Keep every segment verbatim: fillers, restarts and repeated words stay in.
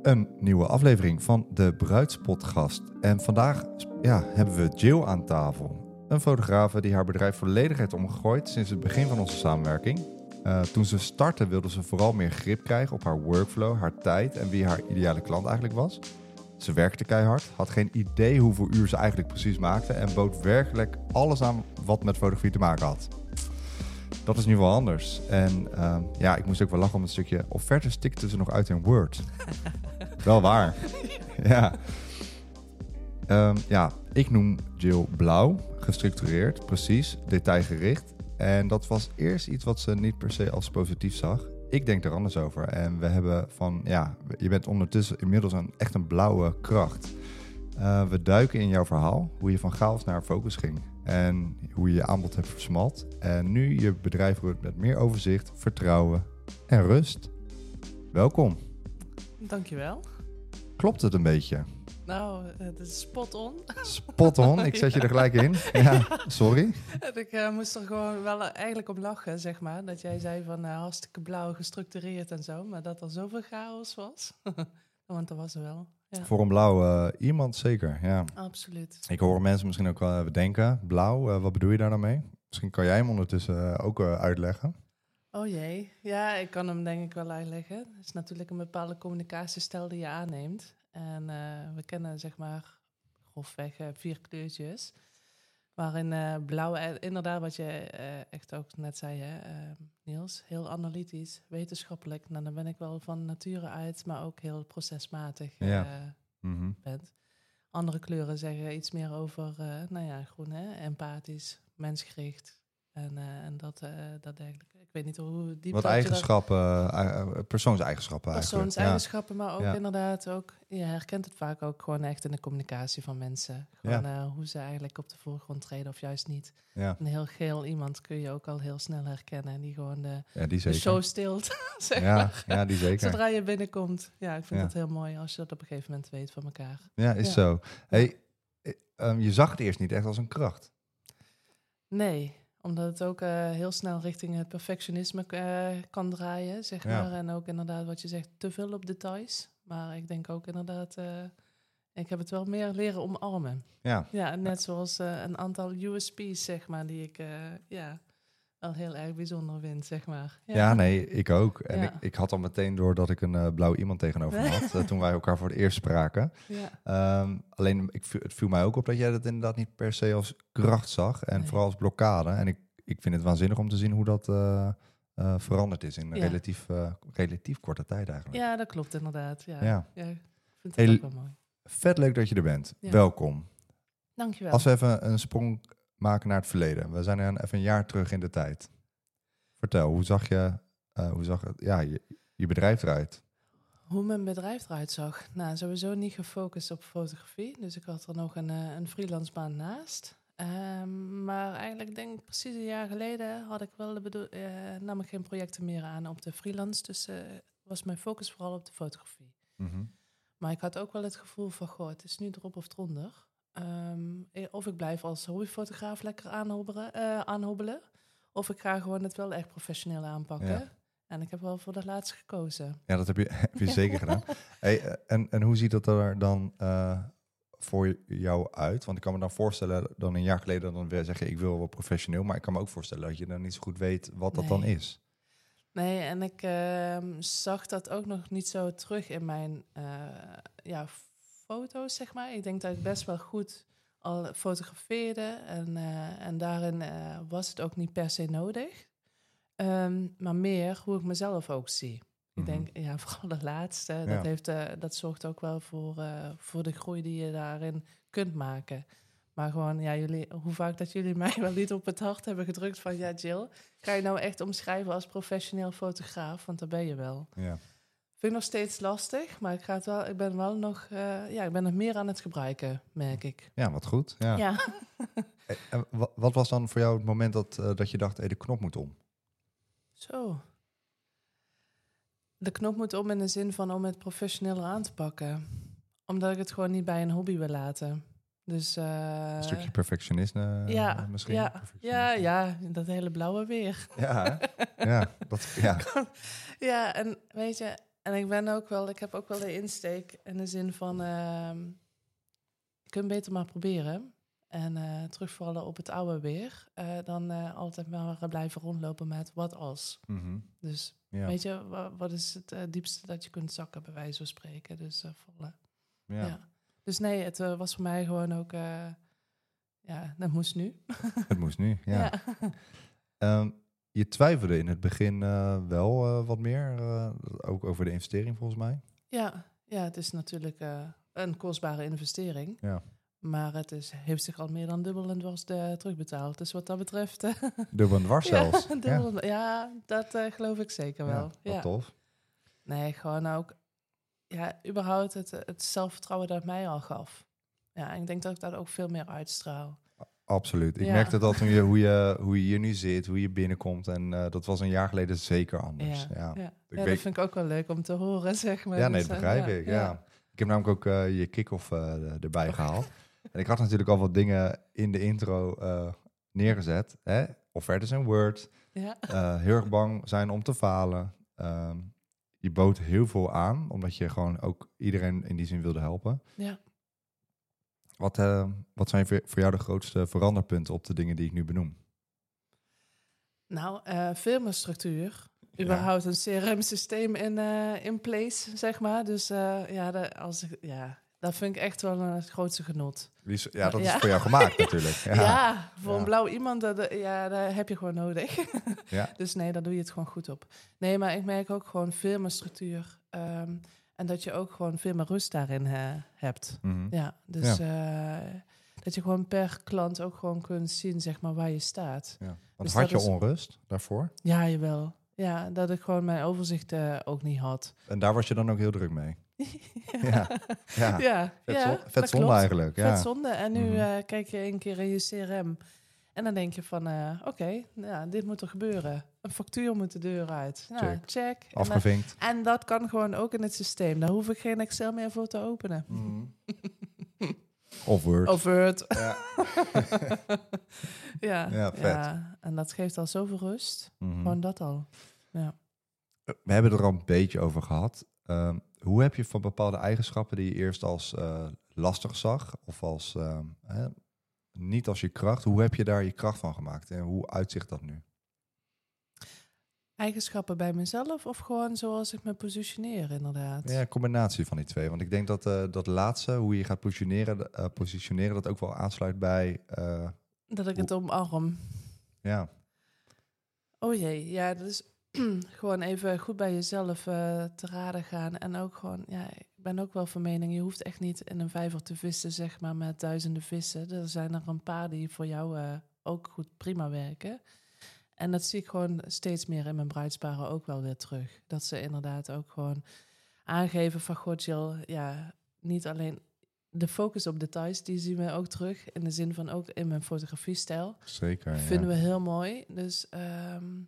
Een nieuwe aflevering van de Bruidspodcast. En vandaag ja, hebben we Jill aan tafel. Een fotografe die haar bedrijf volledig heeft omgegooid sinds het begin van onze samenwerking. Uh, toen ze startte wilde ze vooral meer grip krijgen op haar workflow, haar tijd en wie haar ideale klant eigenlijk was. Ze werkte keihard, had geen idee hoeveel uur ze eigenlijk precies maakte en bood werkelijk alles aan wat met fotografie te maken had. Dat is nu wel anders. En uh, ja, ik moest ook wel lachen om het stukje offerte stikte ze nog uit in Word. Wel waar. Ja. Um, ja, ik noem Jill blauw, gestructureerd, precies, detailgericht. En dat was eerst iets wat ze niet per se als positief zag. Ik denk er anders over. En we hebben van, ja, je bent ondertussen inmiddels een, echt een blauwe kracht. Uh, we duiken in jouw verhaal, hoe je van chaos naar focus ging. En hoe je je aanbod hebt versmalt. En nu je bedrijf runt met meer overzicht, vertrouwen en rust. Welkom. Dankjewel. Klopt het een beetje? Nou, het is spot on. Spot on, ik zet je er gelijk in. Ja, sorry. Ik uh, moest er gewoon wel eigenlijk om lachen, zeg maar. Dat jij zei van uh, hartstikke blauw, gestructureerd en zo. Maar dat er zoveel chaos was. Want dat was er wel. Ja. Voor een blauw uh, iemand zeker, ja. Absoluut. Ik hoor mensen misschien ook wel bedenken, blauw, uh, wat bedoel je daar dan mee? Misschien kan jij hem ondertussen uh, ook uh, uitleggen. Oh jee, ja, ik kan hem denk ik wel uitleggen. Het is natuurlijk een bepaalde communicatiestijl die je aanneemt. En uh, we kennen zeg maar grofweg uh, vier kleurtjes. Waarin uh, blauw, uh, inderdaad wat je uh, echt ook net zei, hè, uh, Niels, heel analytisch, wetenschappelijk. Nou, dan ben ik wel van nature uit, maar ook heel procesmatig uh, ja. mm-hmm. bent. Andere kleuren zeggen iets meer over, uh, nou ja, groen, hè, empathisch, mensgericht. En, uh, en dat, uh, dat eigenlijk, ik weet niet hoe diep... Wat eigenschappen, uh, persoonseigenschappen eigenlijk. Persoonseigenschappen, ja. maar ook ja. inderdaad ook... Je herkent het vaak ook gewoon echt in de communicatie van mensen. Gewoon ja. uh, hoe ze eigenlijk op de voorgrond treden of juist niet. Ja. Een heel geel iemand kun je ook al heel snel herkennen. Die gewoon de, ja, die de show stilt, zeg ja, maar. Ja, die zeker. Zodra je binnenkomt. Ja, ik vind ja. dat heel mooi als je dat op een gegeven moment weet van elkaar. Ja, is ja. zo. Hey, um, je zag het eerst niet echt als een kracht. Nee, omdat het ook uh, heel snel richting het perfectionisme uh, kan draaien, zeg ja. maar. En ook inderdaad wat je zegt, te veel op details. Maar ik denk ook inderdaad, uh, ik heb het wel meer leren omarmen. Ja, ja net zoals uh, een aantal U S P's, zeg maar, die ik uh, ja, wel heel erg bijzonder vind, zeg maar. Ja, ja nee, ik ook. En ja. ik, ik had al meteen door dat ik een uh, blauw iemand tegenover me had, uh, toen wij elkaar voor het eerst spraken. Ja. Um, alleen, ik, het viel mij ook op dat jij dat inderdaad niet per se als kracht zag. En nee. vooral als blokkade. En ik, ik vind het waanzinnig om te zien hoe dat uh, uh, veranderd is in een ja. relatief, uh, relatief korte tijd eigenlijk. Ja, dat klopt inderdaad. Ja, ja. ja ik vind het hey, ook wel mooi. Vet leuk dat je er bent. Ja. Welkom. Dankjewel. Als we even een sprong maken naar het verleden. We zijn er even een jaar terug in de tijd. Vertel, hoe zag je, uh, hoe zag het, ja, je, je bedrijf eruit? Hoe mijn bedrijf eruit zag? Nou, sowieso niet gefocust op fotografie. Dus ik had er nog een, uh, een freelance baan naast. Um, maar eigenlijk denk ik precies een jaar geleden had ik wel de bedoel, uh, nam ik geen projecten meer aan op de freelance. Dus uh, was mijn focus vooral op de fotografie. Mm-hmm. Maar ik had ook wel het gevoel van, goh, het is nu erop of eronder. Um, of ik blijf als hobbyfotograaf lekker aanhobbelen, uh, aanhobbelen. Of ik ga gewoon het wel echt professioneel aanpakken. Ja. En ik heb wel voor de laatste gekozen. Ja, dat heb je, heb je zeker gedaan. Hey, en, en hoe ziet dat er dan uh, voor jou uit? Want ik kan me dan voorstellen, dan een jaar geleden dan weer zeggen, ik wil wel professioneel. Maar ik kan me ook voorstellen dat je dan niet zo goed weet wat dat nee. dan is. Nee, en ik uh, zag dat ook nog niet zo terug in mijn uh, ja, foto's, zeg maar. Ik denk dat ik best wel goed al fotografeerde. En, uh, en daarin uh, was het ook niet per se nodig. Um, maar meer hoe ik mezelf ook zie. Mm-hmm. Ik denk, ja, vooral de laatste. Ja. Dat, heeft, uh, dat zorgt ook wel voor, uh, voor de groei die je daarin kunt maken. Maar gewoon, ja, jullie, hoe vaak dat jullie mij wel niet op het hart hebben gedrukt van... ja, Jill, ga je nou echt omschrijven als professioneel fotograaf? Want dat ben je wel. Ja. Vind ik nog steeds lastig, maar ik, ga het wel, ik ben wel nog... Uh, ja, ik ben nog meer aan het gebruiken, merk ik. Ja, wat goed. Ja. ja. En wat was dan voor jou het moment dat, uh, dat je dacht, hey, de knop moet om? Zo. De knop moet om in de zin van om het professioneler aan te pakken. Omdat ik het gewoon niet bij een hobby wil laten. Dus, uh, een stukje perfectionisme ja, uh, misschien? Ja, ja, ja, dat hele blauwe weer. Ja, ja, dat, ja. ja, en weet je, en ik ben ook wel, ik heb ook wel de insteek in de zin van, uh, je kunt beter maar proberen. En uh, terugvallen op het oude weer. Uh, dan uh, altijd maar blijven rondlopen met wat als. Mm-hmm. Dus Ja. weet je, wat, wat is het uh, diepste dat je kunt zakken, bij wijze van spreken. Dus uh, vallen. Ja. Ja. Dus nee, het uh, was voor mij gewoon ook... Uh, ja, dat moest nu. Het moest nu, ja. ja. Um, je twijfelde in het begin uh, wel uh, wat meer. Uh, ook over de investering volgens mij. Ja, ja het is natuurlijk uh, een kostbare investering. Ja. Maar het is, heeft zich al meer dan dubbel en dwars de, terugbetaald. Dus wat dat betreft... Uh, dubbel en dwars zelfs. Ja, dubbel, ja. ja dat uh, geloof ik zeker wel. Ja, wat ja. tof. Nee, gewoon ook... Ja, überhaupt het, het zelfvertrouwen dat het mij al gaf. Ja, en ik denk dat ik dat ook veel meer uitstraal. Absoluut. Ik ja. merkte dat toen je, hoe, je, hoe je hier nu zit, hoe je binnenkomt. En uh, dat was een jaar geleden zeker anders. Ja, ja. ja. ja dat weet... vind ik ook wel leuk om te horen, zeg maar. Ja, nee, dus, dat begrijp ja, ik. Ja. Ja. Ik heb namelijk ook uh, je kick-off uh, erbij oh. gehaald. En ik had natuurlijk al wat dingen in de intro uh, neergezet. Hè? Offertes en Word. Ja. Uh, heel erg bang zijn om te falen. Um, je bood heel veel aan, omdat je gewoon ook iedereen in die zin wilde helpen. Ja. Wat, uh, wat zijn voor jou de grootste veranderpunten op de dingen die ik nu benoem? Nou, uh, firmastructuur. Überhaupt ja. een C R M-systeem in, uh, in place, zeg maar. Dus uh, ja, de, als ik, ja, dat vind ik echt wel een, het grootste genot. Is, ja, dat ja. is voor jou gemaakt natuurlijk. Ja, ja voor ja. een blauw iemand, dat, ja, dat heb je gewoon nodig. ja. Dus nee, daar doe je het gewoon goed op. Nee, maar ik merk ook gewoon firmastructuur. Um, en dat je ook gewoon veel meer rust daarin uh, hebt. Mm-hmm. Ja, dus ja. Uh, dat je gewoon per klant ook gewoon kunt zien, zeg maar, waar je staat. Ja. Want dus had je is... onrust daarvoor? Ja, jawel. Ja, dat ik gewoon mijn overzicht uh, ook niet had. En daar was je dan ook heel druk mee? ja. Ja, ja. Vet, ja, zo- vet zonde eigenlijk. Ja. Vet zonde. En nu mm-hmm. uh, kijk je een keer in je C R M. En dan denk je van, uh, oké, okay, ja, dit moet er gebeuren. Een factuur moet de deur uit. Nou, check. check. Afgevinkt. En, uh, en dat kan gewoon ook in het systeem. Daar hoef ik geen Excel meer voor te openen. Mm. Of Word. Of Word. Ja. ja, ja, vet. Ja, en dat geeft al zoveel rust. Mm-hmm. Gewoon dat al. Ja. We hebben het er al een beetje over gehad. Um, hoe heb je van bepaalde eigenschappen die je eerst als uh, lastig zag, of als uh, hè, niet als je kracht, hoe heb je daar je kracht van gemaakt en hoe uitzicht dat nu? Eigenschappen bij mezelf of gewoon zoals ik me positioneer, inderdaad? Ja, een combinatie van die twee. Want ik denk dat uh, dat laatste, hoe je gaat positioneren, uh, positioneren, dat ook wel aansluit bij... Uh, dat ik het omarm. Ja. Oh jee, ja, dat is gewoon even goed bij jezelf uh, te raden gaan. En ook gewoon, ja, ik ben ook wel van mening, je hoeft echt niet in een vijver te vissen, zeg maar, met duizenden vissen. Er zijn er een paar die voor jou uh, ook goed prima werken. En dat zie ik gewoon steeds meer in mijn bruidsparen ook wel weer terug. Dat ze inderdaad ook gewoon aangeven van, god Jill, ja, niet alleen de focus op details, die zien we ook terug. In de zin van ook in mijn fotografiestijl. Zeker, Vinden ja. we heel mooi. Dus um,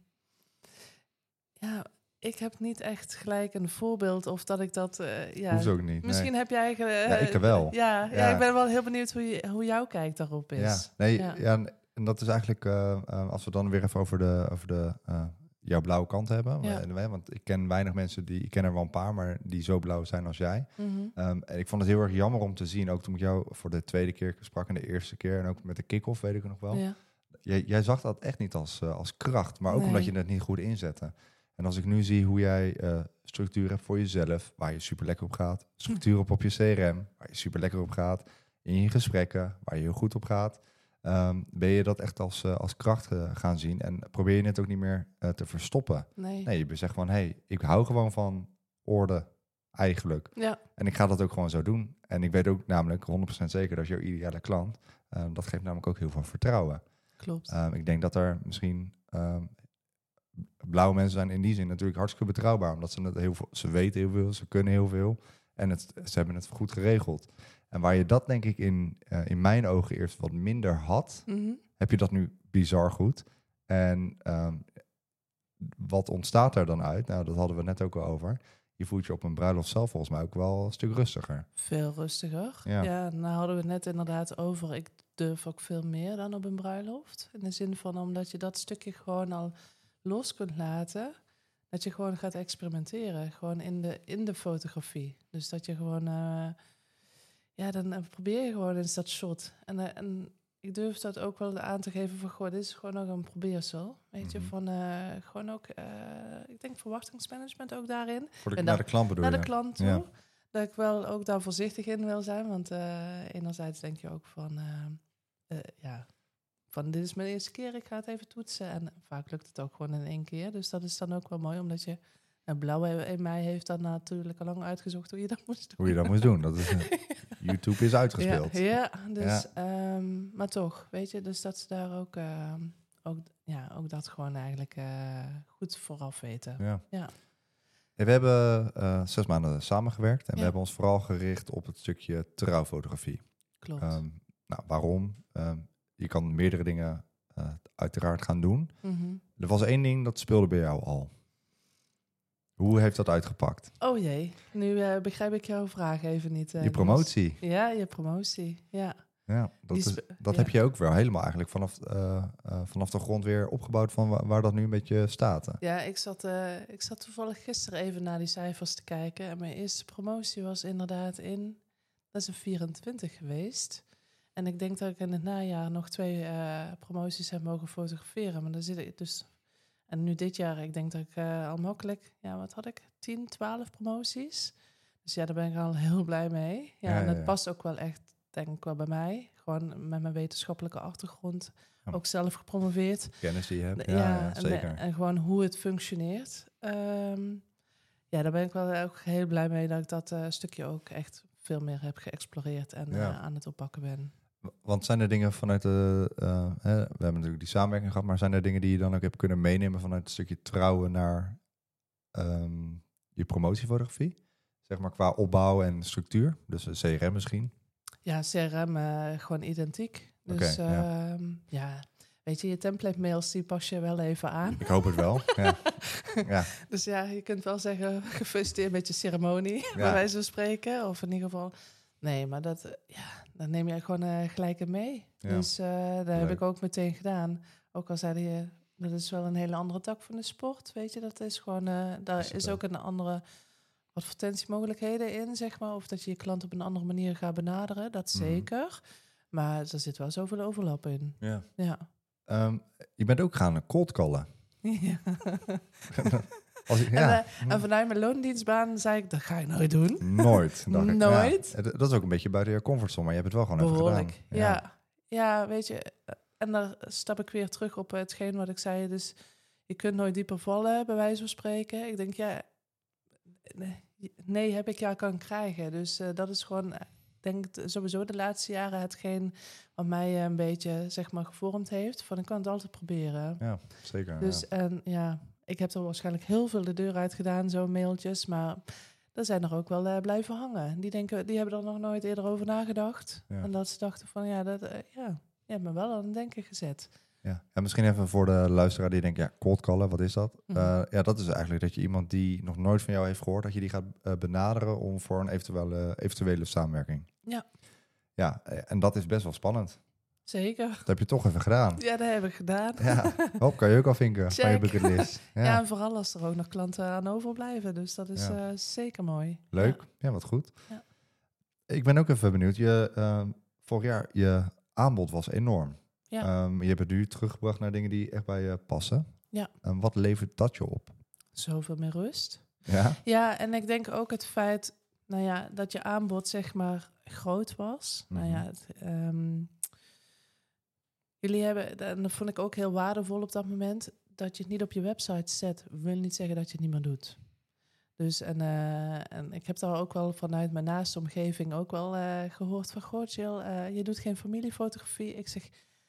ja, ik heb niet echt gelijk een voorbeeld of dat ik dat... Uh, ja, hoeft ook niet. Misschien nee. heb jij... Uh, ja, ik er wel. Ja, ja. ja, ik ben wel heel benieuwd hoe, je, hoe jouw kijk daarop is. Ja, nee, ja. ja en dat is eigenlijk, uh, uh, als we dan weer even over de, over de uh, jouw blauwe kant hebben. Ja. Want ik ken weinig mensen, die ik ken er wel een paar, maar die zo blauw zijn als jij. Mm-hmm. Um, en ik vond het heel erg jammer om te zien, ook toen ik jou voor de tweede keer sprak en de eerste keer en ook met de kick-off, weet ik nog wel. Ja. Jij, jij zag dat echt niet als, uh, als kracht, maar ook nee. omdat je het niet goed inzette. En als ik nu zie hoe jij uh, structuur hebt voor jezelf, waar je super lekker op gaat, structuur op op je C R M, waar je super lekker op gaat, in je gesprekken, waar je heel goed op gaat, um, ben je dat echt als, uh, als kracht uh, gaan zien en probeer je het ook niet meer uh, te verstoppen. Nee. nee, je zegt van, hé, hey, ik hou gewoon van orde eigenlijk. Ja. En ik ga dat ook gewoon zo doen. En ik weet ook namelijk honderd procent zeker dat jouw ideale klant, um, dat geeft namelijk ook heel veel vertrouwen. Klopt. Um, ik denk dat er misschien... Um, blauwe mensen zijn in die zin natuurlijk hartstikke betrouwbaar. Omdat ze, het heel veel, ze weten heel veel, ze kunnen heel veel. En het, ze hebben het goed geregeld. En waar je dat denk ik in, uh, in mijn ogen eerst wat minder had, mm-hmm. heb je dat nu bizar goed. En um, wat ontstaat er dan uit? Nou, dat hadden we net ook al over. Je voelt je op een bruiloft zelf volgens mij ook wel een stuk rustiger. Veel rustiger. Ja, ja nou hadden we het net inderdaad over. Ik durf ook veel meer dan op een bruiloft. In de zin van omdat je dat stukje gewoon al los kunt laten. Dat je gewoon gaat experimenteren. Gewoon in de, in de fotografie. Dus dat je gewoon... Uh, ja, dan uh, probeer je gewoon eens dat shot. En, uh, en ik durf dat ook wel aan te geven van... Goh, dit is gewoon ook een probeersel. Weet je, Mm-hmm. van uh, gewoon ook... Uh, ik denk verwachtingsmanagement ook daarin. Voor de, en naar dan, de klant bedoel Naar je? de klant toe. Ja. Dat ik wel ook daar voorzichtig in wil zijn. Want uh, enerzijds denk je ook van... Uh, uh, ja... Van dit is mijn eerste keer, ik ga het even toetsen. En vaak lukt het ook gewoon in één keer. Dus dat is dan ook wel mooi, omdat je... Nou, Blauw in mij heeft dan natuurlijk al lang uitgezocht hoe je dat moest doen. Hoe je dat moest doen. Dat is, uh, YouTube is uitgespeeld. Ja, ja dus, ja. Um, maar toch, weet je, dus dat ze daar ook, uh, ook, ja, ook dat gewoon eigenlijk uh, goed vooraf weten. Ja. Ja. Ja, we hebben uh, zes maanden samengewerkt en ja. we hebben ons vooral gericht op het stukje trouwfotografie. Klopt. Um, nou, waarom? Um, je kan meerdere dingen uh, uiteraard gaan doen. Mm-hmm. Er was één ding dat speelde bij jou al. Hoe heeft dat uitgepakt? Oh jee, nu uh, begrijp ik jouw vraag even niet. Uh, je promotie. Dus. Ja, je promotie, ja. Ja, dat, is, spe- dat ja. heb je ook wel helemaal eigenlijk vanaf, uh, uh, vanaf de grond weer opgebouwd van waar, waar dat nu een beetje staat. Hè? Ja, ik zat, uh, ik zat toevallig gisteren even naar die cijfers te kijken. En mijn eerste promotie was inderdaad in, dat is een vierentwintig geweest. En ik denk dat ik in het najaar nog twee uh, promoties heb mogen fotograferen. Maar dan zit ik dus... En nu dit jaar, ik denk dat ik uh, al makkelijk... Ja, wat had ik? tien, twaalf promoties. Dus ja, daar ben ik al heel blij mee. Ja, Ja, en ja, dat ja. past ook wel echt, denk ik wel bij mij. Gewoon met mijn wetenschappelijke achtergrond. Ja. Ook zelf gepromoveerd. Kennis die je hebt. Ja, Ja, ja, en, zeker. En, en gewoon hoe het functioneert. Um, ja, daar ben ik wel ook heel blij mee dat ik dat uh, stukje ook echt veel meer heb geëxploreerd en Ja. uh, aan het oppakken ben. Want zijn er dingen vanuit de... Uh, hè, we hebben natuurlijk die samenwerking gehad, maar zijn er dingen die je dan ook hebt kunnen meenemen vanuit het stukje trouwen naar um, je promotiefotografie? Zeg maar qua opbouw en structuur. Dus een C R M misschien. Ja, C R M uh, gewoon identiek. Dus okay, ja. Uh, ja, weet je, je template mails die pas je wel even aan. Ik hoop het wel, ja. ja. Dus ja, je kunt wel zeggen, gefeliciteerd met je ceremonie, ja. bij wijze van spreken. Of in ieder geval... Nee, maar dat, uh, ja, dan neem je gewoon uh, gelijk in mee. Ja. Dus uh, dat Leuk. heb ik ook meteen gedaan. Ook al zei je, dat is wel een hele andere tak van de sport, weet je. Dat is gewoon, uh, daar is, is ook een andere advertentiemogelijkheden in, zeg maar. Of dat je je klant op een andere manier gaat benaderen, dat mm-hmm. zeker. Maar er zit wel zoveel overlap in. Ja. ja. Um, je bent ook gaan cold callen. Ja. Als ik, ja. En, uh, en vanuit mijn loondienstbaan zei ik, dat ga ik nooit doen. Nooit. Dacht ik. Nooit. Ja, dat is ook een beetje buiten je comfortzone, maar je hebt het wel gewoon Behoorlijk. even gedaan. Ja. ja, ja, weet je. En dan stap ik weer terug op hetgeen wat ik zei. Dus je kunt nooit dieper vallen, bij wijze van spreken. Ik denk, ja, nee heb ik, ja, kan krijgen. Dus uh, dat is gewoon, ik denk sowieso de laatste jaren hetgeen wat mij een beetje, zeg maar, gevormd heeft. Van ik kan het altijd proberen. Ja, zeker. Dus ja. en ja... Ik heb er waarschijnlijk heel veel de deur uit gedaan, zo mailtjes. Maar er zijn er ook wel uh, blijven hangen. Die, denken, die hebben er nog nooit eerder over nagedacht. Ja. En dat ze dachten van, ja, dat, uh, ja, je hebt me wel aan het denken gezet. Ja, en misschien even voor de luisteraar die denkt, ja, cold callen, wat is dat? Mm-hmm. Uh, ja, dat is eigenlijk dat je iemand die nog nooit van jou heeft gehoord, dat je die gaat uh, benaderen om voor een eventuele, eventuele samenwerking. Ja. Ja, en dat is best wel spannend. Zeker. Dat heb je toch even gedaan. Ja, dat heb ik gedaan. Ja, hop, kan je ook al vinken Check. van je bucketlist. Ja. ja, en vooral als er ook nog klanten aan overblijven. Dus dat is ja. uh, zeker mooi. Leuk, ja, ja wat goed. Ja. Ik ben ook even benieuwd. Je, uh, vorig jaar, je aanbod was enorm. Ja. Um, je hebt het nu teruggebracht naar dingen die echt bij je passen. Ja. Um, wat levert dat je op? Zoveel meer rust. Ja? Ja, en ik denk ook het feit, nou ja, dat je aanbod zeg maar groot was. Mm-hmm. Nou ja, het, um, jullie hebben, en dat vond ik ook heel waardevol op dat moment, dat je het niet op je website zet, wil niet zeggen dat je het niet meer doet. Dus en, uh, en ik heb daar ook wel vanuit mijn naaste omgeving ook wel uh, gehoord van, goh Jill, uh, je doet geen familiefotografie. Ik zeg,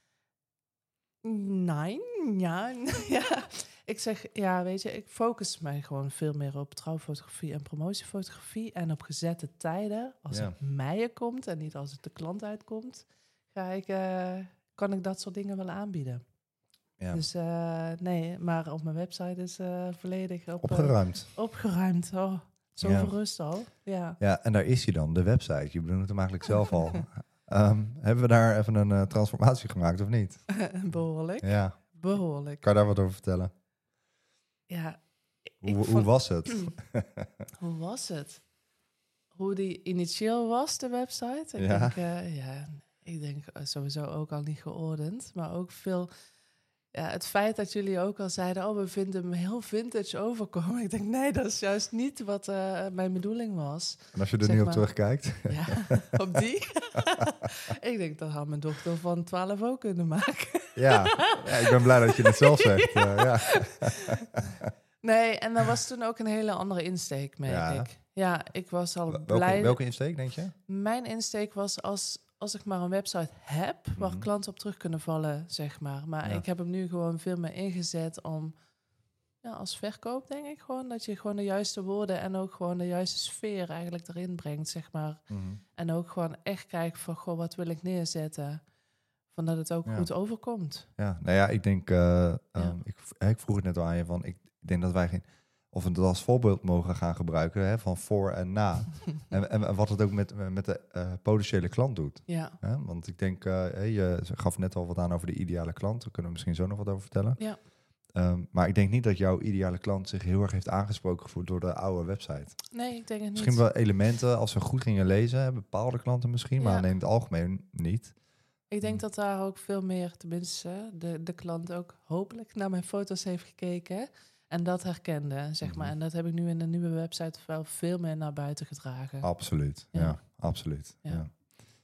nee, ja, ja. Ik zeg, ja, weet je, ik focus mij gewoon veel meer op trouwfotografie en promotiefotografie en op gezette tijden. Als ja. het mij komt en niet als het de klant uitkomt, ga ik, uh, kan ik dat soort dingen wel aanbieden. Ja. Dus uh, nee, maar op mijn website is uh, volledig op, opgeruimd. Uh, opgeruimd, oh, zoveel ja. rust al. Ja. ja, en daar is hij dan, de website. Je bedoelt hem eigenlijk zelf al. Um, hebben we daar even een uh, transformatie gemaakt of niet? Behoorlijk. Ja. Behoorlijk. Kan je daar wat over vertellen? Ja, Hoe, hoe vond, was het? hoe was het? Hoe die initieel was, de website? Ik Ja. denk, uh, ja, ik denk sowieso ook al niet geordend. Maar ook veel... Ja, het feit dat jullie ook al zeiden... oh, we vinden hem heel vintage overkomen. Ik denk, nee, dat is juist niet wat uh, mijn bedoeling was. En als je er zeg nu op maar, terugkijkt? Ja, op die? Ik denk, dat had mijn dochter van twaalf ook kunnen maken. Ja. Ja, ik ben blij dat je het zelf zegt. Uh, ja. Nee, en dat was toen ook een hele andere insteek, merk Ja. ik. Ja, ik was al welke, blij... Welke insteek, denk je? Mijn insteek was als... als ik maar een website heb waar Mhm. klanten op terug kunnen vallen, zeg maar. Maar Ja. ik heb hem nu gewoon veel meer ingezet om, ja, als verkoop denk ik gewoon, dat je gewoon de juiste woorden en ook gewoon de juiste sfeer eigenlijk erin brengt, zeg maar. Mhm. En ook gewoon echt kijken van, goh, wat wil ik neerzetten? Van dat het ook Ja. goed overkomt. Ja, nou ja, ik denk, uh, Ja. um, ik, ik vroeg het net al aan je van, ik denk dat wij geen, of we het als voorbeeld mogen gaan gebruiken, hè, van voor en na. en, en wat het ook met, met de uh, potentiële klant doet. Ja. Hè? Want ik denk, uh, je gaf net al wat aan over de ideale klant, daar kunnen we misschien zo nog wat over vertellen. Ja. Um, maar ik denk niet dat jouw ideale klant zich heel erg heeft aangesproken gevoeld door de oude website. Nee, ik denk het Misschien niet. wel elementen, als ze goed gingen lezen, bepaalde klanten misschien, Ja. maar in het algemeen niet. Ik denk dat daar ook veel meer, tenminste, de, de klant ook hopelijk naar mijn foto's heeft gekeken en dat herkende, zeg maar. Mhm. En dat heb ik nu in de nieuwe website wel veel meer naar buiten gedragen. Absoluut, ja, Ja. absoluut. Ja. Ja.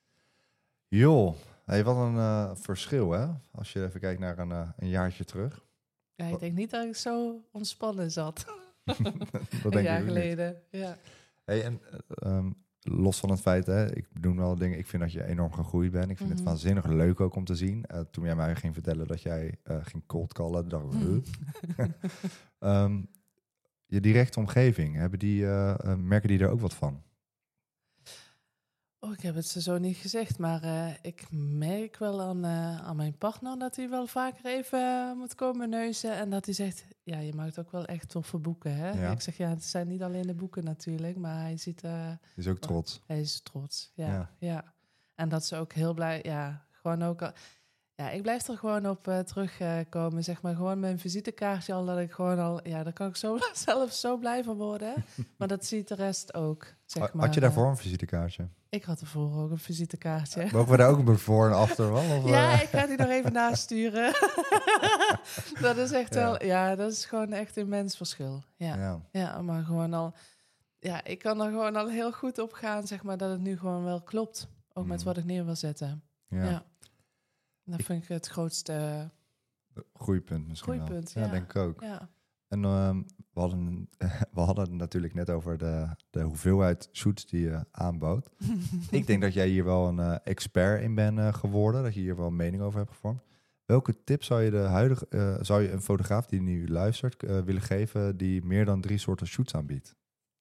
Joh, hey, wat een uh, verschil hè, als je even kijkt naar een, uh, een jaartje terug. Ja, ik denk niet dat ik zo ontspannen zat. dat een denk jaar ik geleden, ja. Hey, en uh, um, los van het feit, hè, ik doe wel dingen, ik vind dat je enorm gegroeid bent. Ik vind Mhm. het waanzinnig leuk ook om te zien. Uh, toen jij mij ging vertellen dat jij uh, ging cold callen, dacht ik, huh? um, je directe omgeving, hebben die, uh, uh, merken die er ook wat van? Oh, ik heb het ze zo niet gezegd, maar uh, ik merk wel aan, uh, aan mijn partner dat hij wel vaker even uh, moet komen neuzen. En dat hij zegt, ja, je maakt ook wel echt toffe boeken, hè? Ja. Ik zeg, ja, het zijn niet alleen de boeken natuurlijk, maar hij ziet... Uh, Is ook trots. Oh, hij is trots, ja, Ja. ja. En dat ze ook heel blij, ja, gewoon ook... Al, ja, ik blijf er gewoon op uh, terugkomen, uh, zeg maar. Gewoon mijn visitekaartje al, dat ik gewoon al... Ja, daar kan ik zo, zelf zo blij van worden. Maar dat ziet de rest ook, zeg maar. Had je daarvoor een visitekaartje? Ik had ervoor ook een visitekaartje. Mogen we daar ook een before en after wel? Of, ja, uh? ik ga die nog even nasturen. dat is echt Ja. wel... Ja, dat is gewoon echt een immens verschil. Ja. Ja. ja, maar gewoon al... Ja, ik kan er gewoon al heel goed op gaan, zeg maar, dat het nu gewoon wel klopt. Ook met Mm. wat ik neer wil zetten. Ja. Ja. Dat Ik- vind ik het grootste Groeipunt misschien groeipunt. wel. Ja, Ja, denk ik ook. Ja. En um, we, hadden, we hadden het natuurlijk net over de, de hoeveelheid shoots die je aanbood. Ik denk dat jij hier wel een uh, expert in bent uh, geworden. Dat je hier wel een mening over hebt gevormd. Welke tip zou je, de huidige, uh, zou je een fotograaf die nu luistert uh, willen geven die meer dan drie soorten shoots aanbiedt?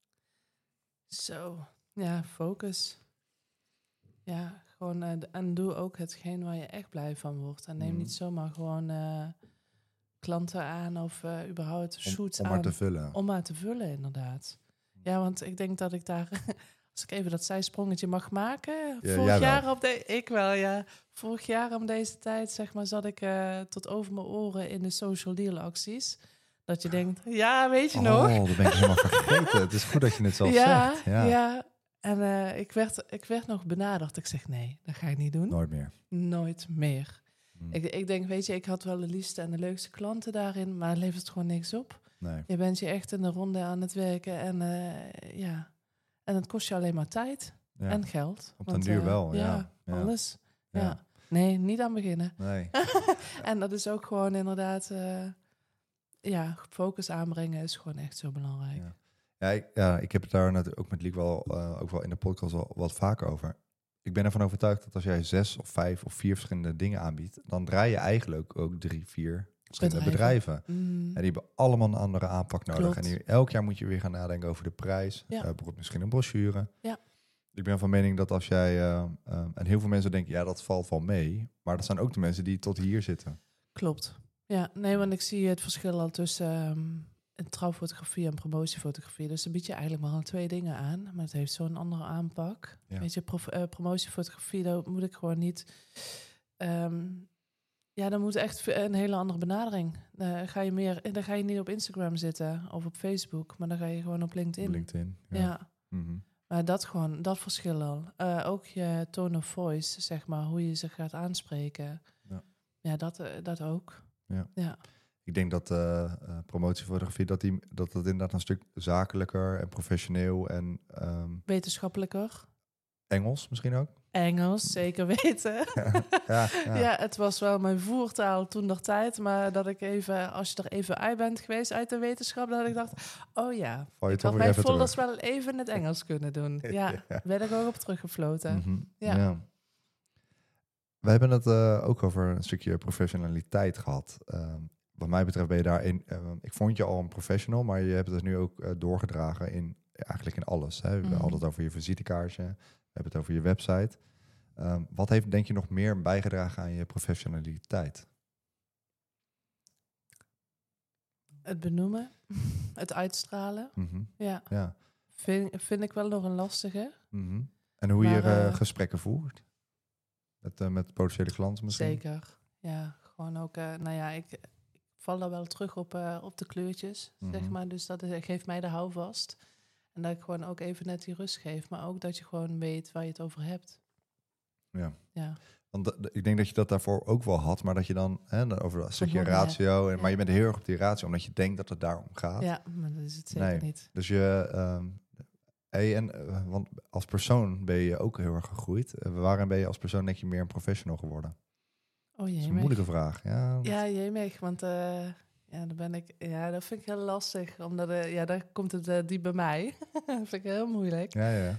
Zo, ja, focus. Ja, gewoon, uh, en doe ook hetgeen waar je echt blij van wordt. En neem Mm. niet zomaar gewoon uh, klanten aan of uh, überhaupt shoots om, om aan. maar te vullen. Om maar te vullen, inderdaad. Ja, want ik denk dat ik daar, als ik even dat zijsprongetje mag maken. Ja, vorig jij wel. jaar op de, ik wel, ja. Vorig jaar om deze tijd, zeg maar, zat ik uh, tot over mijn oren in de social deal acties. Dat je denkt, ja, weet je oh, nog? dat ben ik helemaal vergeten. Het is goed dat je het zelf ja, zegt. ja, Ja, ja. En uh, ik, werd, ik werd nog benaderd. Ik zeg, nee, dat ga ik niet doen. Nooit meer. Nooit meer. Hm. Ik, ik denk, weet je, ik had wel de liefste en de leukste klanten daarin, maar het levert gewoon niks op. Nee. Je bent je echt in de ronde aan het werken en uh, ja, en het kost je alleen maar tijd Ja. en geld. Op den Want, duur uh, wel, ja. Ja, Ja. alles. Ja. Ja. Nee, niet aan beginnen. Nee. En dat is ook gewoon inderdaad, uh, ja, focus aanbrengen is gewoon echt zo belangrijk. Ja. Ja, ik, ja, ik heb het daar net ook met Liek wel, uh, ook wel in de podcast wel wat vaker over. Ik ben ervan overtuigd dat als jij zes of vijf of vier verschillende dingen aanbiedt, dan draai je eigenlijk ook drie, vier verschillende bedrijven. bedrijven. Mm. En die hebben allemaal een andere aanpak nodig. Klopt. En die, elk jaar moet je weer gaan nadenken over de prijs. Ja. Uh, bijvoorbeeld misschien een brochure. Ja. Ik ben van mening dat als jij... Uh, uh, en heel veel mensen denken, ja, dat valt wel mee. Maar dat zijn ook de mensen die tot hier zitten. Klopt. Ja, nee, want ik zie het verschil al tussen um, een trouwfotografie en promotiefotografie. Dus dan bied je eigenlijk maar al twee dingen aan. Maar het heeft zo'n andere aanpak. Ja. Weet je, prof, uh, promotiefotografie, daar moet ik gewoon niet... Um, Ja, dan moet echt een hele andere benadering. Dan ga je meer, dan ga je niet op Instagram zitten of op Facebook, maar dan ga je gewoon op LinkedIn. LinkedIn, ja. Ja. Mm-hmm. Maar dat gewoon, dat verschil al. Uh, ook je tone of voice, zeg maar, hoe je ze gaat aanspreken. Ja, ja dat, uh, dat ook. Ja. Ja. Ik denk dat uh, uh, promotiefotografie, dat, die, dat dat inderdaad een stuk zakelijker en professioneel en... Um, wetenschappelijker. Engels misschien ook? Engels, zeker weten. Ja, ja, ja. Ja, het was wel mijn voertaal toen nog tijd, maar dat ik even, als je er even uit bent geweest uit de wetenschap, dat ik dacht, oh ja, oh, ik had mijn folders wel even in het Engels kunnen doen. Ja, ja. Ben ik ook op teruggefloten. Mm-hmm. Ja. Ja. We hebben het uh, ook over een stukje professionaliteit gehad. Uh, wat mij betreft ben je daar in. Uh, ik vond je al een professional, maar je hebt het nu ook uh, doorgedragen in eigenlijk in alles. Hè? We mm-hmm. hadden het over je visitekaartje, we hebben het over je website. Um, wat heeft denk je nog meer bijgedragen aan je professionaliteit? Het benoemen, het uitstralen. Mm-hmm. Ja, ja. Vind, vind ik wel nog een lastige. Mm-hmm. En hoe maar, je uh, uh, gesprekken voert? Met, uh, met potentiële klanten misschien? Zeker, ja. Gewoon ook, uh, nou ja, ik, ik val daar wel terug op, uh, op de kleurtjes, mm-hmm. zeg maar. Dus dat is, geeft mij de houvast. En dat ik gewoon ook even net die rust geef. Maar ook dat je gewoon weet waar je het over hebt. Ja. ja. Want d- d- ik denk dat je dat daarvoor ook wel had. Maar dat je dan, hè, over een stukje ratio. En, ja. Maar je bent heel erg op die ratio, omdat je denkt dat het daarom gaat. Ja, maar dat is het zeker nee. niet. Dus je... Um, Hey, en, uh, want als persoon ben je ook heel erg gegroeid. Uh, waarin ben je als persoon denk je meer een professional geworden? Oh jee, dat is een moeilijke vraag. Ja, dat... ja jemig, want uh, ja, dan ben ik, ja, dat vind ik heel lastig, omdat uh, ja, daar komt het uh, diep bij mij. Dat vind ik heel moeilijk. Ja, ja.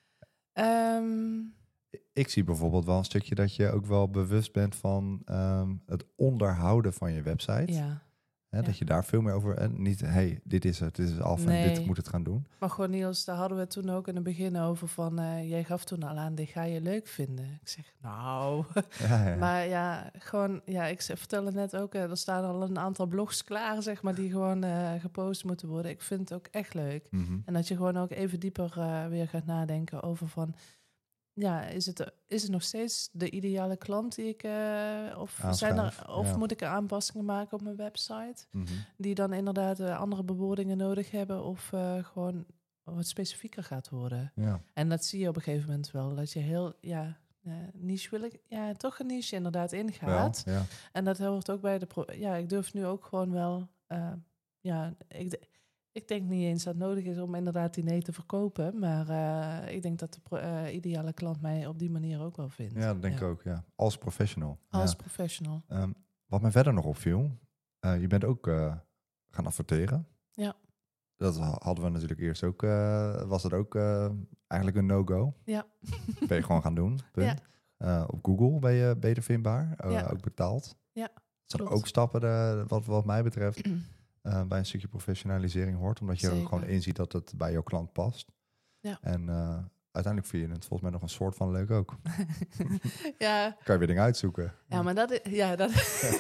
Um, ik zie bijvoorbeeld wel een stukje dat je ook wel bewust bent van um, het onderhouden van je website. Ja. Hè, ja. Dat je daar veel meer over... En niet, hey, dit is het, dit is af nee. en dit moet het gaan doen. Maar gewoon Niels, daar hadden we het toen ook in het begin over van... Uh, jij gaf toen al aan, dit ga je leuk vinden. Ik zeg, nou... Ja, ja. Maar ja, gewoon... Ja, ik vertelde net ook, uh, er staan al een aantal blogs klaar, zeg maar... die gewoon uh, gepost moeten worden. Ik vind het ook echt leuk. Mm-hmm. En dat je gewoon ook even dieper uh, weer gaat nadenken over van... Ja, is het, is het nog steeds de ideale klant die ik... Uh, of zijn er, of ja. moet ik er aanpassingen maken op mijn website? Mm-hmm. Die dan inderdaad uh, andere bewoordingen nodig hebben... of uh, gewoon wat specifieker gaat worden. Ja. En dat zie je op een gegeven moment wel. Dat je heel, ja, uh, niche wil ik... Ja, toch een niche inderdaad ingaat. Wel, ja. En dat hoort ook bij de... Pro- ja, ik durf nu ook gewoon wel... Uh, ja, ik... De, Ik denk niet eens dat het nodig is om inderdaad die nee te verkopen. Maar uh, ik denk dat de pro- uh, ideale klant mij op die manier ook wel vindt. Ja, dat denk ja. ik ook, ja. Als professional. Als ja. professional. Um, wat mij verder nog opviel, uh, je bent ook uh, gaan adverteren. Ja. Dat hadden we natuurlijk eerst ook, uh, was het ook uh, eigenlijk een no-go. Ja. Ben je gewoon gaan doen, punt. Ja. Uh, op Google ben je beter vindbaar, uh, ja. ook betaald. Ja, dat zijn ook stappen de, wat, wat mij betreft... Uh, bij een stukje professionalisering hoort. Omdat je Zeker. er gewoon inziet dat het bij jouw klant past. Ja. En uh, uiteindelijk vind je het volgens mij nog een soort van leuk ook. Ja. Kan je weer dingen uitzoeken. Ja, maar dat is... Ja, dat,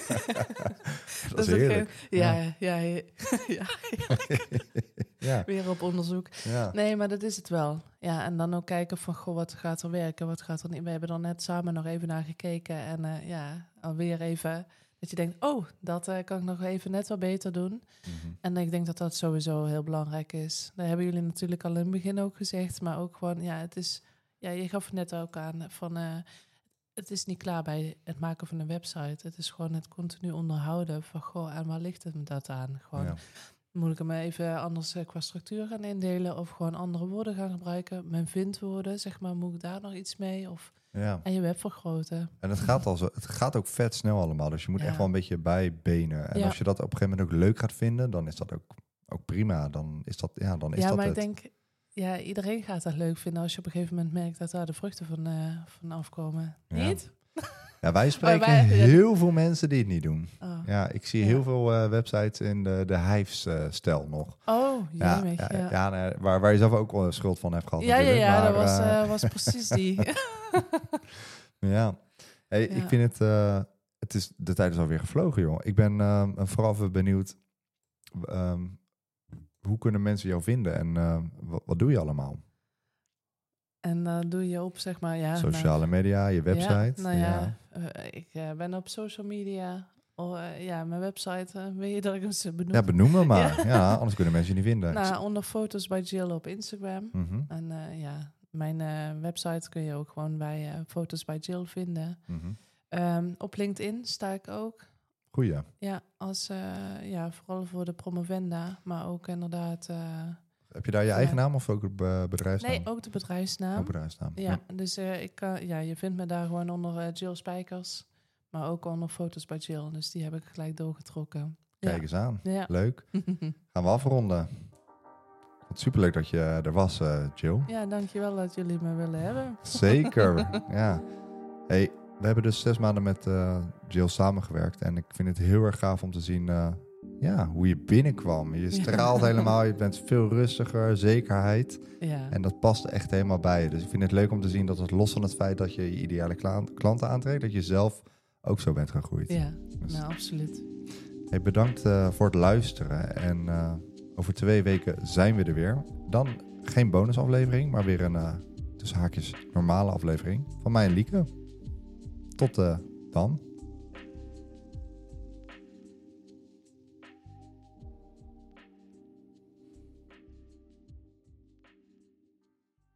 dat, dat is heerlijk. Geen, ja, ja, ja, ja, ja, ja. Weer op onderzoek. Ja. Nee, maar dat is het wel. Ja, en dan ook kijken van, goh, wat gaat er werken? Wat gaat er niet? We hebben er net samen nog even naar gekeken. En uh, ja, alweer even... Dat je denkt, oh, dat uh, kan ik nog even net wat beter doen. Mm-hmm. En ik denk dat dat sowieso heel belangrijk is. Dat hebben jullie natuurlijk al in het begin ook gezegd. Maar ook gewoon, ja, het is... Ja, je gaf het net ook aan van... Uh, het is niet klaar bij het maken van een website. Het is gewoon het continu onderhouden van... Goh, en waar ligt het dat aan? Gewoon, ja. Moet ik hem even anders uh, qua structuur gaan indelen... of gewoon andere woorden gaan gebruiken? Mijn vindwoorden, zeg maar, moet ik daar nog iets mee? Of... Ja. En je web vergroten. En het gaat, al zo, het gaat ook vet snel allemaal. Dus je moet ja. echt wel een beetje bijbenen. En ja. als je dat op een gegeven moment ook leuk gaat vinden... dan is dat ook, ook prima. Dan is dat, ja, dan is ja dat maar het. ik denk... Ja, iedereen gaat dat leuk vinden... als je op een gegeven moment merkt... dat daar de vruchten van, uh, van afkomen. Ja. Niet? Ja, wij spreken wij, heel ja. veel mensen die het niet doen. Oh. Ja, ik zie ja. heel veel uh, websites in de, de Hives-stijl uh, nog. Oh, ja, jemig, ja, ja. ja nee, waar, waar je zelf ook wel schuld van hebt gehad. Ja, ja, ja, maar, dat was, uh, uh, was precies die. ja, hey, ja. ik vind het... Uh, het is, de tijd is alweer gevlogen, joh. Ik ben uh, vooral even benieuwd... Um, hoe, hoe kunnen mensen jou vinden en uh, wat, wat doe je allemaal? En dan doe je op, zeg maar... Ja, Sociale nou, media, je website. Ja, nou ja, ja. Uh, ik uh, ben op social media... Oh, uh, ja, mijn website, uh, weet je dat ik hem ze benoem? Ja, benoem me maar. ja. ja, anders kunnen mensen je niet vinden. Nou, onder Foto's by Jill op Instagram. Mm-hmm. En uh, ja, mijn uh, website kun je ook gewoon bij uh, Foto's by Jill vinden. Mm-hmm. Um, op LinkedIn sta ik ook. Goeie. Ja, als, uh, ja, vooral voor de promovenda, maar ook inderdaad... Uh, Heb je daar je eigen naam of ook de bedrijfsnaam? Nee, ook de bedrijfsnaam. Ook bedrijfsnaam. Ja, ja. dus uh, ik kan, ja, je vindt me daar gewoon onder uh, Jill Spijkers, maar ook onder Foto's by Jill. Dus die heb ik gelijk doorgetrokken. Kijk ja. eens aan. Ja. Leuk. Gaan we afronden. Wat superleuk dat je er was, uh, Jill. Ja, dankjewel dat jullie me willen hebben. Zeker, ja. Hey, we hebben dus zes maanden met uh, Jill samengewerkt. En ik vind het heel erg gaaf om te zien uh, ja, hoe je binnenkwam. Je straalt ja. helemaal, je bent veel rustiger, zekerheid. Ja. En dat past echt helemaal bij je. Dus ik vind het leuk om te zien dat het los van het feit dat je je ideale klant, klanten aantrekt, dat je zelf ook zo bent gegroeid. Ja, dus, nou absoluut. Hey, bedankt uh, voor het luisteren. En uh, over twee weken zijn we er weer. Dan geen bonusaflevering, maar weer een uh, tussen haakjes normale aflevering van mij en Lieke. Tot uh, dan.